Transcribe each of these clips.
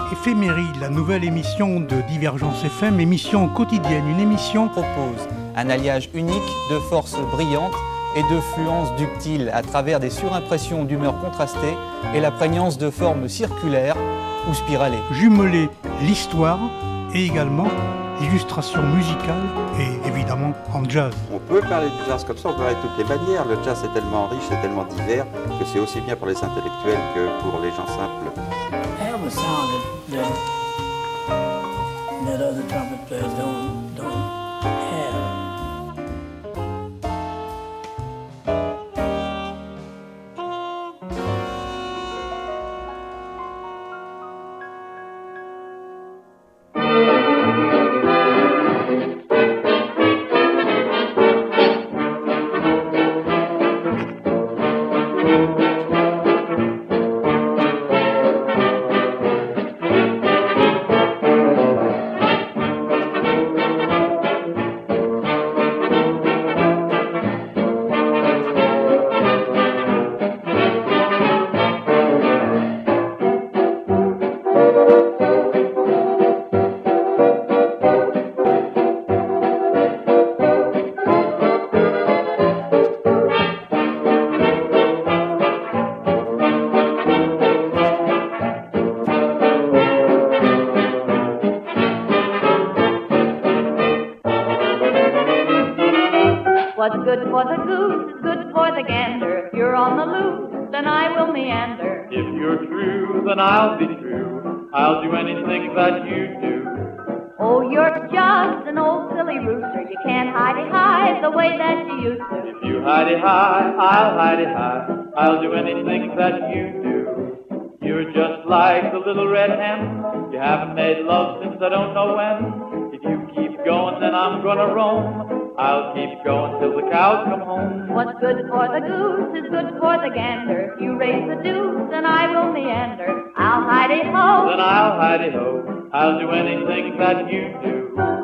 Éphéméride, la nouvelle émission de Divergence FM, émission quotidienne, une émission propose un alliage unique de forces brillantes et de fluences ductiles à travers des surimpressions d'humeurs contrastées et la prégnance de formes circulaires ou spiralées. Jumeler l'histoire et également l'illustration musicale et évidemment en jazz. On peut parler du jazz comme ça, on peut parler de toutes les manières. Le jazz est tellement riche et tellement divers que c'est aussi bien pour les intellectuels que pour les gens simples. I have a sound that other trumpet players don't have. What's good for the goose is good for the gander. If you're on the loose, then I will meander. If you're true, then I'll be true. I'll do anything that you do. Oh, you're just an old silly rooster. You can't hide the way that you used to. If you hide-y-hi, I'll hide-y-hi. I'll do anything that you do. You're just like the little red hen. You haven't made love since I don't know when. If you keep going, then I'm gonna roam. I'll keep going till the cows come home. What's good for the goose is good for the gander. If you raise the deuce, then I will meander. I'll hide-y-ho. Then I'll hide-y-ho. I'll do anything that you do.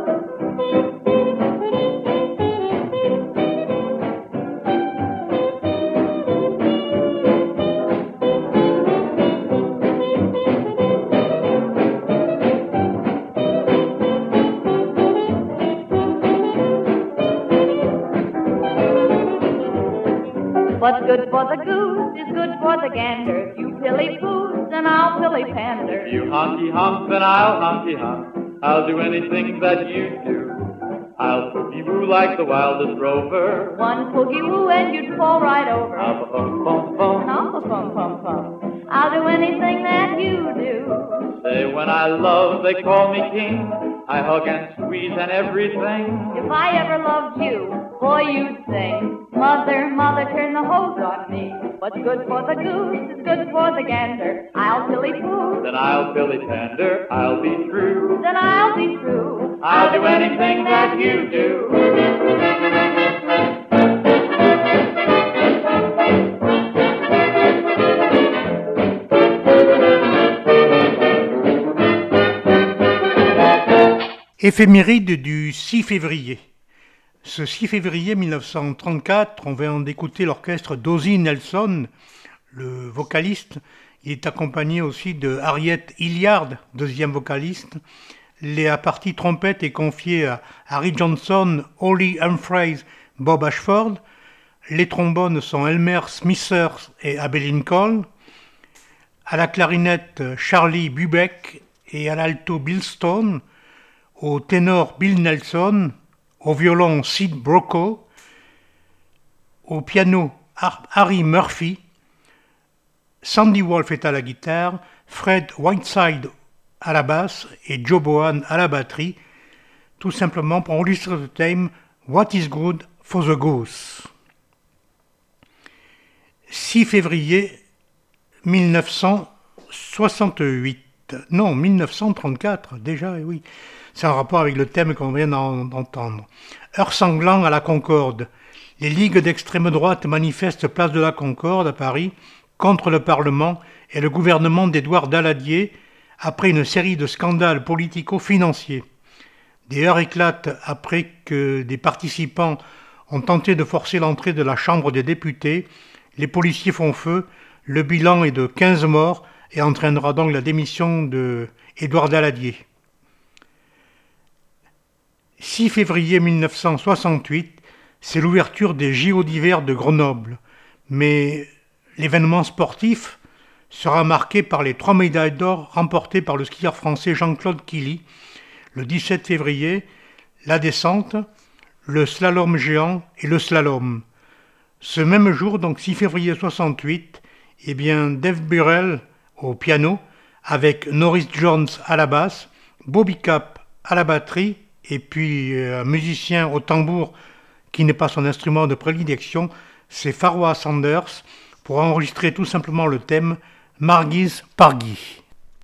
What's good for the goose is good for the gander. If you pilly-poos, then I'll pilly-pander. If you honky-honk, then I'll honky-honk. I'll do anything that you do. I'll poogie-woo like the wildest rover. One poogie-woo and you'd fall right over. Alpha-pum-pum-pum. Alpha-pum-pum-pum. I'll do anything that you do. Say when I love, they call me king. I hug and squeeze and everything. If I ever loved you, boy, you'd sing. Mother, mother, turn the hose on me. What's good for the goose is good for the gander. I'll pilly-poo. Then I'll pilly-pander. I'll be true. Then I'll be true. I'll do anything that you do. Éphéméride du 6 février. Ce 6 février 1934, on vient d'écouter l'orchestre d'Ozzie Nelson, le vocaliste. Il est accompagné aussi de Harriet Hilliard, deuxième vocaliste. La partie trompette est confiée à Harry Johnson, Holly Humphreys, Bob Ashford. Les trombones sont Elmer Smithers et Abbey Lincoln. À la clarinette, Charlie Bubeck et à l'alto Bill Stone. Au ténor Bill Nelson, au violon Sid Brokaw, au piano Harry Murphy, Sandy Wolf est à la guitare, Fred Whiteside à la basse et Joe Bohan à la batterie, tout simplement pour enregistrer le thème What is Good for the Goose. 6 février 1934, déjà, oui. C'est en rapport avec le thème qu'on vient d'entendre. Heure sanglant à la Concorde. Les ligues d'extrême droite manifestent place de la Concorde à Paris contre le Parlement et le gouvernement d'Édouard Daladier après une série de scandales politico-financiers. Des heures éclatent après que des participants ont tenté de forcer l'entrée de la Chambre des députés. Les policiers font feu. Le bilan est de 15 morts et entraînera donc la démission de Édouard Daladier. 6 février 1968, c'est l'ouverture des JO d'hiver de Grenoble, mais l'événement sportif sera marqué par les 3 médailles d'or remportées par le skieur français Jean-Claude Killy le 17 février, la descente, le slalom géant et le slalom. Ce même jour, donc 6 février 68, Dave Burrell au piano, avec Norris Jones à la basse, Bobby Cap à la batterie, et puis un musicien au tambour qui n'est pas son instrument de prédilection, c'est Pharoah Sanders, pour enregistrer tout simplement le thème Margie's Pargy.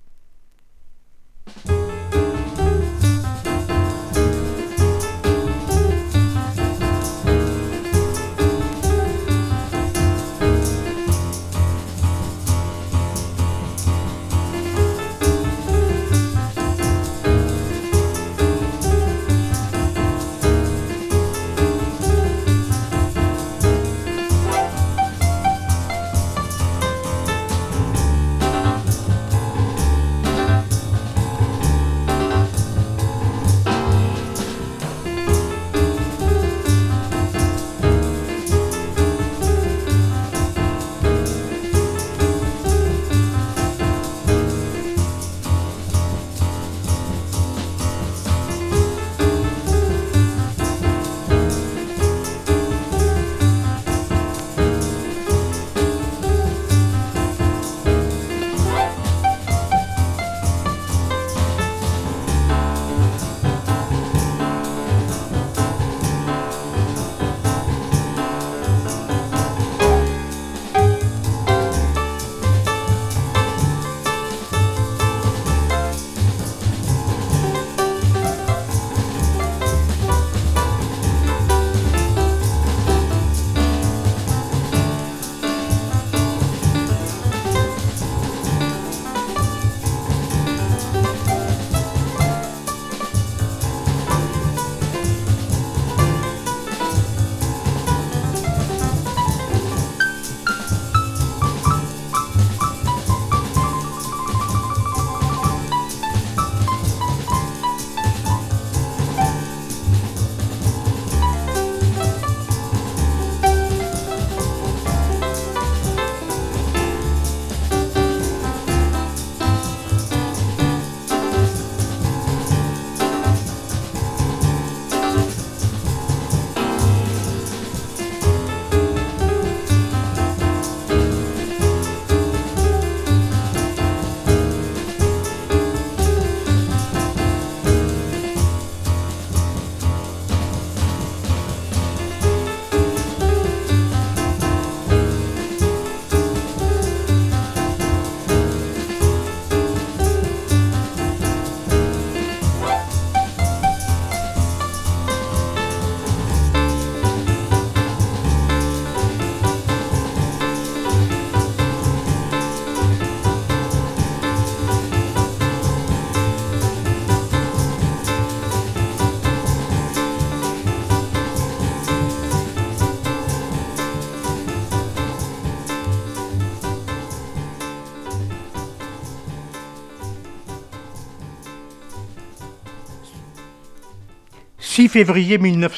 « 6 février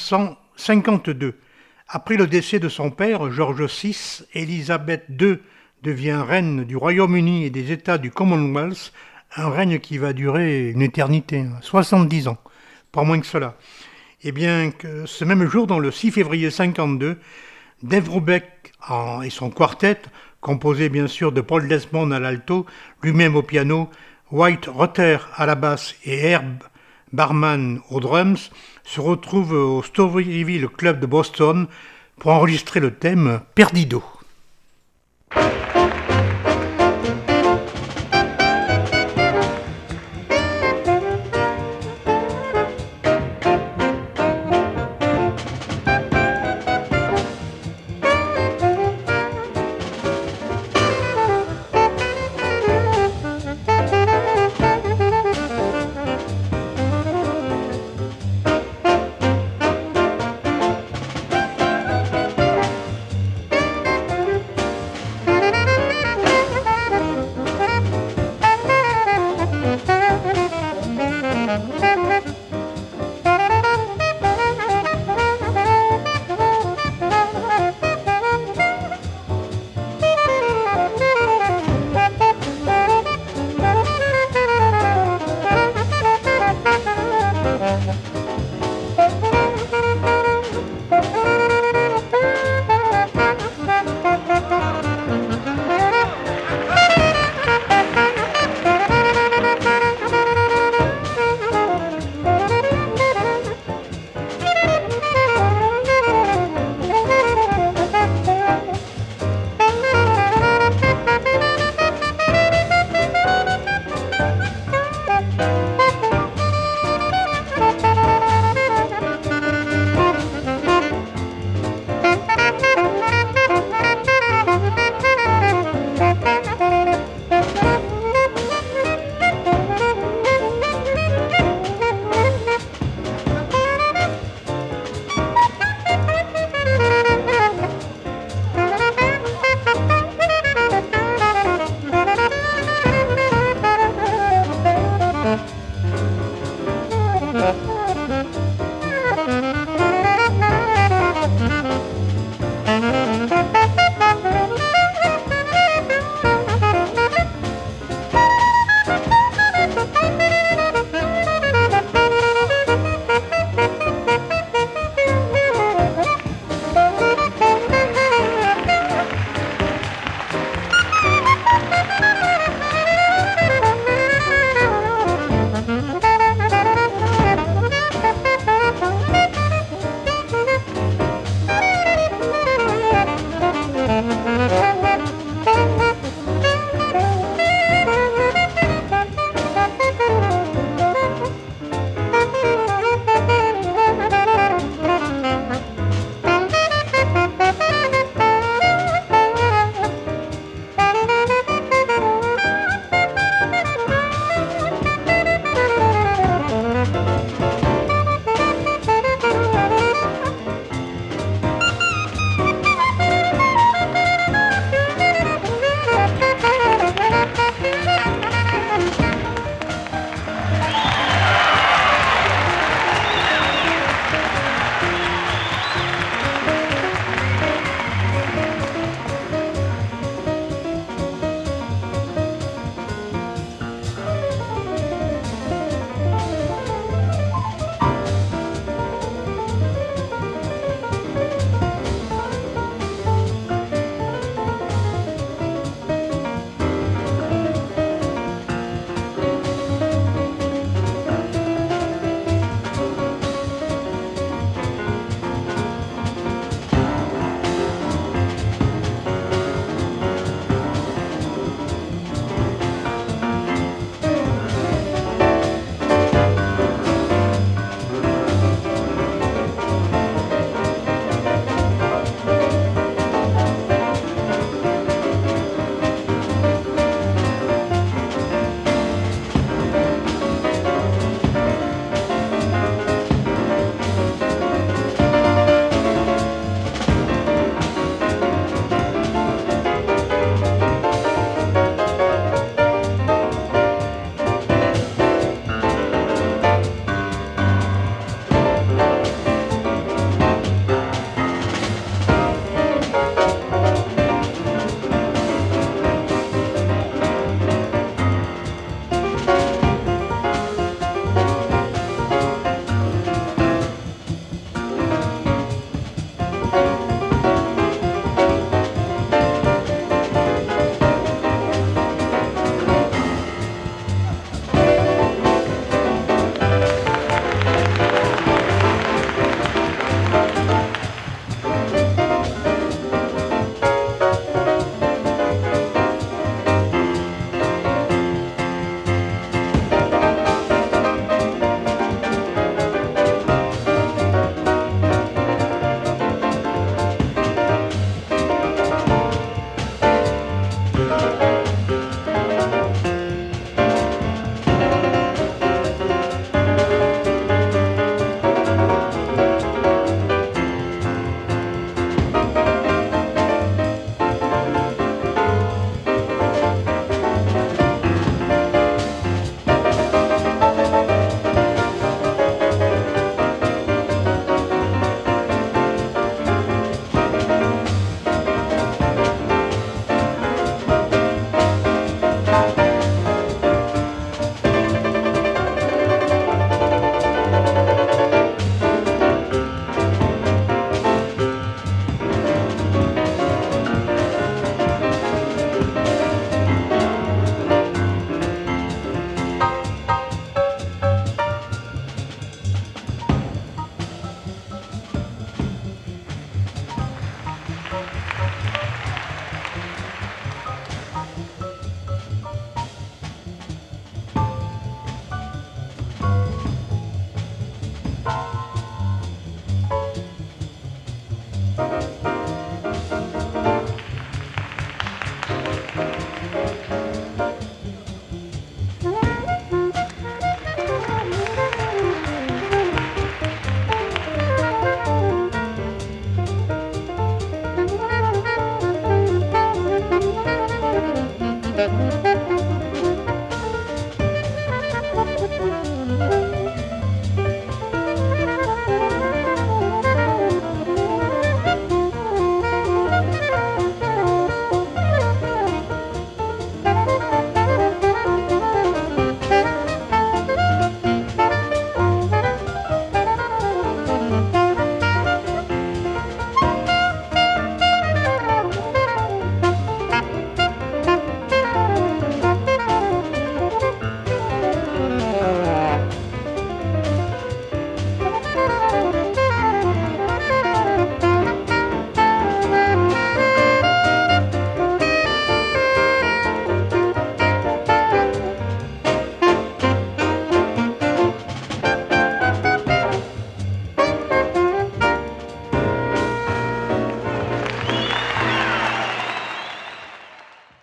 1952. Après le décès de son père, George VI, Élisabeth II devient reine du Royaume-Uni et des États du Commonwealth, un règne qui va durer une éternité, 70 ans, pas moins que cela. Et bien que ce même jour, dans le 6 février 52, Dave Brubeck et son quartet, composé bien sûr de Paul Desmond à l'alto, lui-même au piano, White Rutter à la basse et Herb Barman aux drums, se retrouvent au Storyville Club de Boston pour enregistrer le thème Perdido.